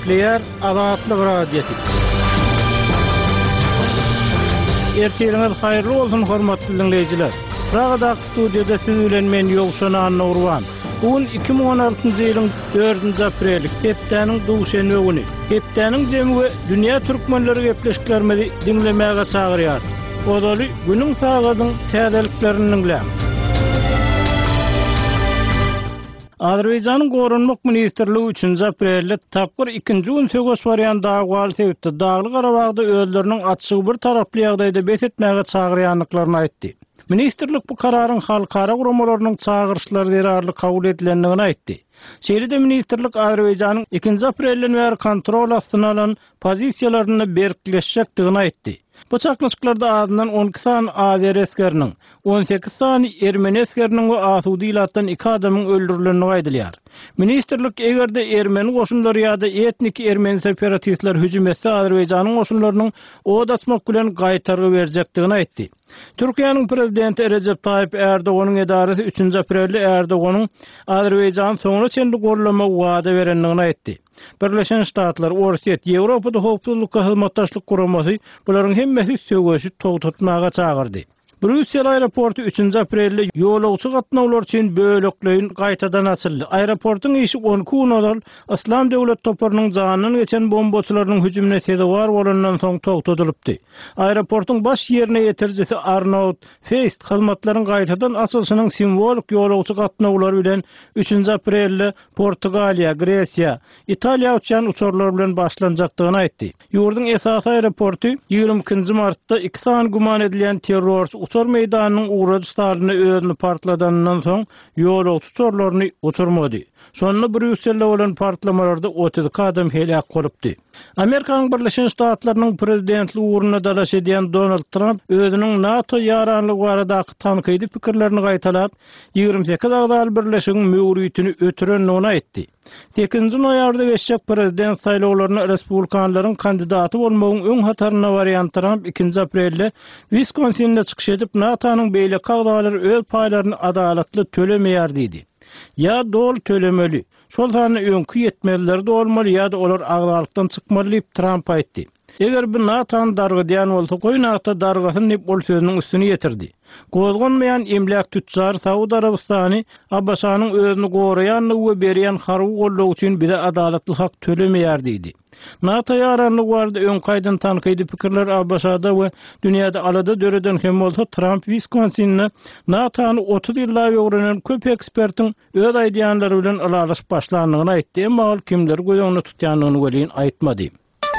Kepler Azatlyk Radiosu. Ertirňiz haýyrly bolsun hormatly dinleýijiler. Pragada studiyada siz bilen men Ýogşan Nurwan. Bugün 2016-njy ýylyň 4-nji apreli, hepdeniň duşenbe güni. Hepdeniň jemgy dünýä türkmenleri gepleşiklerimizi dinlemäge çagyrýar. Odaly günüň sagadyň täzeliklerini dinleýär. Azerbaýjanyň Gorunmak Ministrligi 3-nji aprelde tapgyr 2-nji gün sögüş barýan dagwaly sebäpli Dagly Garabagda özleriniň açygy bir taraply ýagdaýda bet etmäge çagyrýanlyklaryny aýtdy. Ministrlik bu kararyň halkara guramalynyň çagyrşlary derarly kabul edilendigini aýtdy. Şeýle-de ministrlik Azerbaýjanyň 2-nji aprelden bäri kontrol astyna alan pozisiýalaryny berkleşjekdigini aýtdy. Bu çaklaşyklarda adynyň 12 san Azer eskeriniň, 18 san Ermeni eskeriniň we Asudy ilatdan 2 adamyň öldürilenini aýdylýar. Ministrlik egerde Ermeni goşunlary ýa-da etnik Ermeni separatistler hüjüm etse Azerbaýjanyň goşunlarynyň od atmak bilen gaýtargy berjekdigini aýtdy. Türkiýanyň prezidenti Recep Tayyip Erdoğanyň edarasy 3-nji aprelde Erdoğanyň Azerbaýjany soňra çenli gorlama wada berendigini aýtdy. Birleşen Ştatlar, Orset, Ýewropada howpsuzlykka hyzmatdaşlyk guramasy bularyň hemmesi sögüşi togtatmaga çagyrdy. Brüssel aeroportu 3-nji aprelde ýolagçy gatnawlar üçin bölekleýin gaýtadan açyldy. Aeroportuň işi 12 gün Islam döwlet toparynyň janyny geçen bombaçylaryň hüjümine sebäp bolandan soň togtadylypdy. Aeroportuň baş ýerine ýetirjisi Arnaud Feist hyzmatlaryň gaýtadan açylyşynyň simwolik ýolagçy gatnawlary bilen 3-nji aprelde Portugaliýa, Gresiýa, Italiýa üçin uçurlar bilen başlanjakdygyny aýtdy. Ýurdun esas aeroportu 22 martda 2 san guman edilen terrorçy uçur meýdanynyň uğraşyklaryny özüni partladandan soň ýolagçy uçurlaryny uçurmady. Şonda Brüsselde bolan partlamalarda 30 adam helak bolupdy. Amerikanyň Birleşen Ştatlarynyň prezidentligi uğruna dalaş edýän Donald Trump özüniň NATO ýaranlygy baradaky tankydy pikirlerini gaýtalap 28 agdaly birleşigiň möwrütini ötürenligini aýtdy. 8-nji noýabrda geçjek prezident saýlawlaryna respublikanlaryň kandidaty bolmagyň öň hataryna barýan Trump 2-nji aprelde Wisconsin'de çykyş edip NATO'nyň beýle kagdalary öz paýlaryny adalatly tölemeýär diýdi. Ya dol tölemeli. Şol sany öňkü ýetmeliler de bolmaly ýa-da olar agdalykdan çykmaly diýip Trump aýtdy. Eger bu NATO'ny dargydyan bolsa, goý NATO dargasyny diýip ol sözüniň üstüne ýetirdi. Gozgonmayan emlak tütçar Saudi Arabistany Abbasanyň özüni goraýanlygy we berýän harby gollag üçin bize adalatly hak tölemeýär diýdi. NATO ýaranlygy barada öňkaýdan tankydy pikirler Abbasada we dünýäde alada döreden hem bolsa Trump Wisconsin'ne NATO'ny 30 ýylla öwrenen köp ekspertiň öz aýdýanlary bilen alalyş başlandygyny aýtdy, emma ol kimler gözüňde tutýanlygyny welin aýtmady.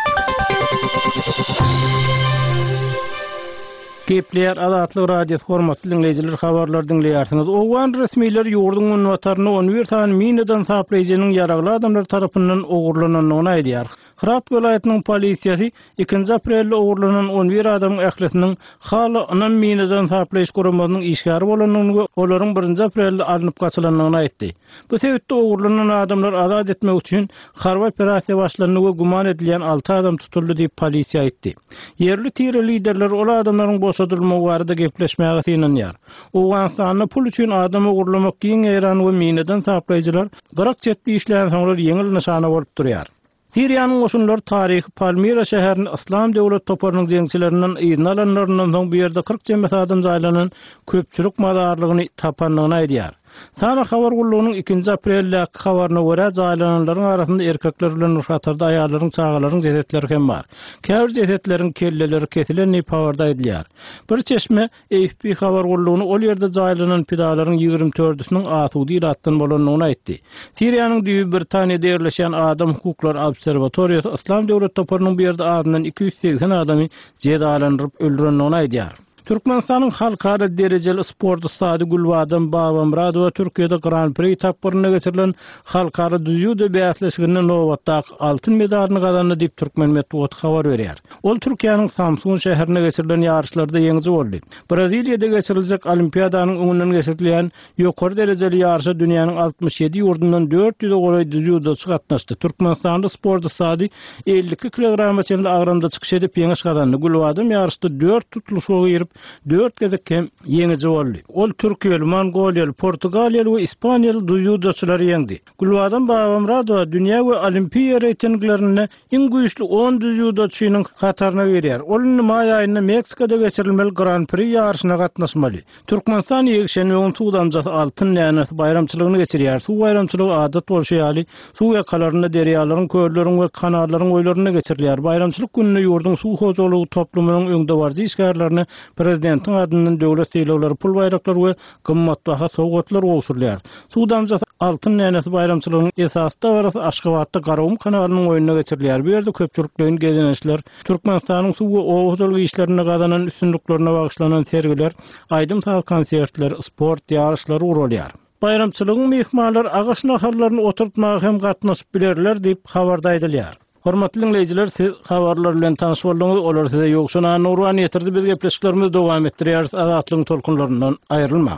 Kepler Azatlyk Radiosu hormatly dinleýijiler, habarlar dinleýärsiňiz. Owan resmiler ýurdun ünwataryny 11 tan minadan saplaýjynyň ýaragly adamlar tarapyndan ogurlananyny aýdýar. Hirat welaýatynyň polisiýasy 2-nji aprelde ogurlanan 11 adamyň ählisiniň haly anan minadan saplaýyş guramasynyň işgary bolanyny we olaryň 1-nji aprelde alınıp gaçylanyny aýtdy. Bu sebäpde ogurlanan adamlar azad etmek üçin harby operasiýa başlanyny we guman edilen 6 adam tutuldy diýip polisiýa aýtdy. Yerli tire liderler ol adamlaryň boşadylmagy barada gepleşmäge synanýar. Owgaňstanyň pul üçin adam ogurlamak giň eran we minadan saplaýjylar 40 çetli işlän soňra ýeňil nyşana bolup durýar. Siriýanyň goşunlary taryhy Palmira şäherini Islam döwlet toparynyň jeňçilerinden ýygyna alanlaryndan soň bu ýerde 40 jemgyýet adam jaýlanan köpçülik madarlygyny tapanlygyny aýdýar. Sana habar gullugynyň 2-nji aprelde habaryna görä jaýlananlaryň arasynda erkekler bilen uşatarda aýallaryň çağalaryň jesetleri hem bar. Käbir jesetleriň kelleleri kesilen habarda edilýär. Bir çeşme AFP habar gullugyny ol ýerde jaýlanan pidalaryň 24-üsiniň Asudy ilatdan bolanyny aýtdy. Siriýanyň Düýp Britaniýada ýerleşen Adam Hukuklar Obserwatoriýasy Islam döwlet toparynyň bu ýerde adynyň 280 adamy jedalandyryp öldürendigini aýdýar. Türkmenistanyň halkara derejeli sport ustady Gulbadam Babamrad we Türkiýede Grand Prix tapyryna geçirilen halkara düzýüde bäsleşiginde nowatda altyn medalyny gazandy diýip Türkmen Medeniýet habar berýär. Ol Türkiýanyň Samsun şäherine geçirilen ýarışlarda ýeňji boldy. Braziliýada geçiriljek olimpiadanyň öňünden geçirilen ýokary derejeli ýarışa dünýäniň 67 ýurdundan 400 goly düzýüde gatnaşdy. Türkmenistanda sport ustady 52 kilograma çenli agranda çykyş edip ýeňiş gazandy. Gulbadam ýarışda 4 tutuluşa girip 4 gezek hem ýeňiji boldy. Ol Türkiýeli, Mongoliýaly, Portugaliýaly we Ispaniýaly judoçylary ýeňdi. Gulbadan Babamradova dünýä we olimpiýa reytinglerinde iň güýçli 10 judoçynyň hataryna girýär. Ol may aýynda Meksikada geçirilmeli Grand Prix ýarşyna gatnaşmaly. Türkmenistan ýegşen we suwdamjat altyn näňesi bayramçylygyny geçirýär. Suw bayramçylygy adat bolşaýaly, suw ýakalaryna derýalaryň, körleriň we kanallaryň oýlaryna geçirilýär. Bayramçylyk gününe ýurdun suw hojalygy toplumynyň öňde barjy işgärlerini prezidentiň adyndan döwlet eýleklери, pul bayraklar we gymmatbaha sowgatlar gowşurlar. Suwdamjat altyn näňesi bayramçylygynyň esasy barasy Aşgabatda Garawum kanalynyň oýunyna geçirilýär. Bu ýerde köpçüliklerin gezenişler, Türkmenistanyň suw we hojalygy işlerine gazanan üstünlüklerine bagyşlanan sergiler, aýdym saat konsertler, sport ýarışlary urulýar. Bayramçylygyň mehmanlar agaç naharlaryny oturtmagy hem gatnaşyp bilerler diýip habarda aýdylýar. Hormatly dinleyijiler, siz habarlar bilen tanyş boldyňyz, olar size ýokşuna nurwan ýetirdi. Biz gepleşiklerimizi dowam etdirýäris, azatlygyň tolkunlaryndan aýrylma.